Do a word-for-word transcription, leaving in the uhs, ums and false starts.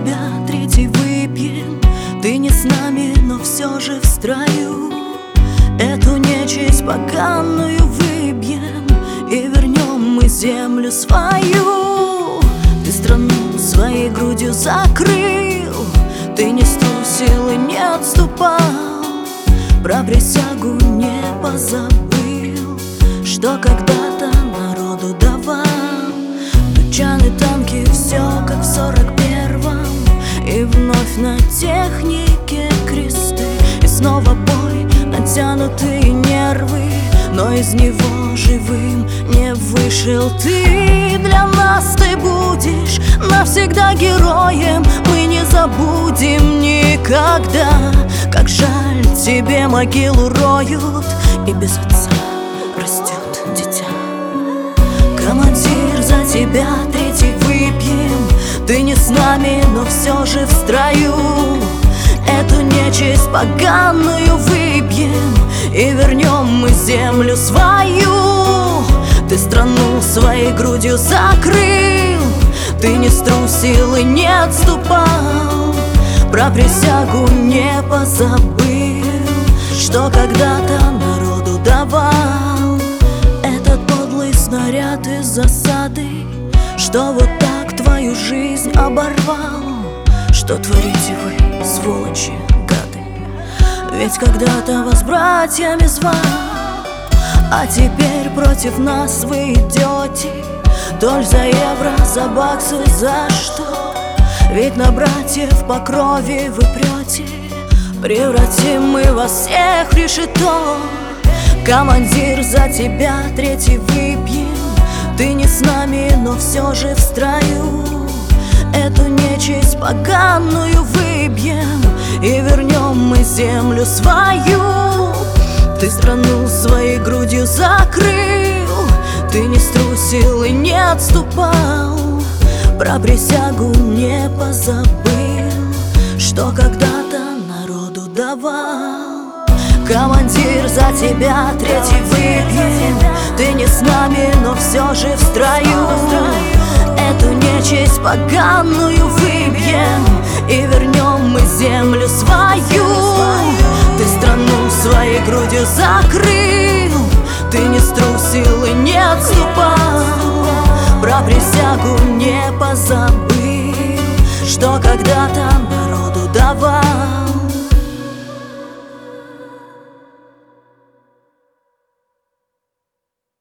тебя третий выпьем. Ты не с нами, но все же в строю. Эту нечисть поганую выбьем и вернем мы землю свою. Ты страну своей грудью закрыл, ты не струсил и не отступал, про присягу не позабыл, что когда-то народу давал. Тучаны, танки, все как в сорок первом, и вновь на технике кресты. И снова бой, натянутые нервы, но из него живым не вышел ты. Для нас ты будешь навсегда героем, мы не забудем никогда. Как жаль, тебе могилу роют, и без отца растет дитя. Командир, за тебя третий выпьем. Ты не с нами, но все же в строю. Эту нечисть поганую выбьем и вернем мы землю свою. Ты страну своей грудью закрыл, ты не струсил и не отступал, про присягу не позабыл, что когда-то народу давал. Этот подлый снаряд из засады, что вот так твою жизнь оборвал. Что творите вы, сволочи, гады? Ведь когда-то вас братьями звал, а теперь против нас вы идете. Толь за евро, за баксы, за что? Ведь на братьев по крови вы прете. Превратим мы вас всех в решето. Командир, за тебя третий выпьем. Ты не с нами, но все же в строю. Эту нечисть поганую выбьем и вернем мы землю свою. Ты страну своей грудью закрыл, ты не струсил и не отступал, про присягу не позабыл, что когда-то народу давал. Командир, за тебя третий выпьем. Ты не с нами, но все же в строю. Эту нечисть поганую выбьем и вернем мы землю свою. Ты страну своей грудью закрыл, ты не струсил и не отступал, про присягу не позабыл, что когда-то народу давал.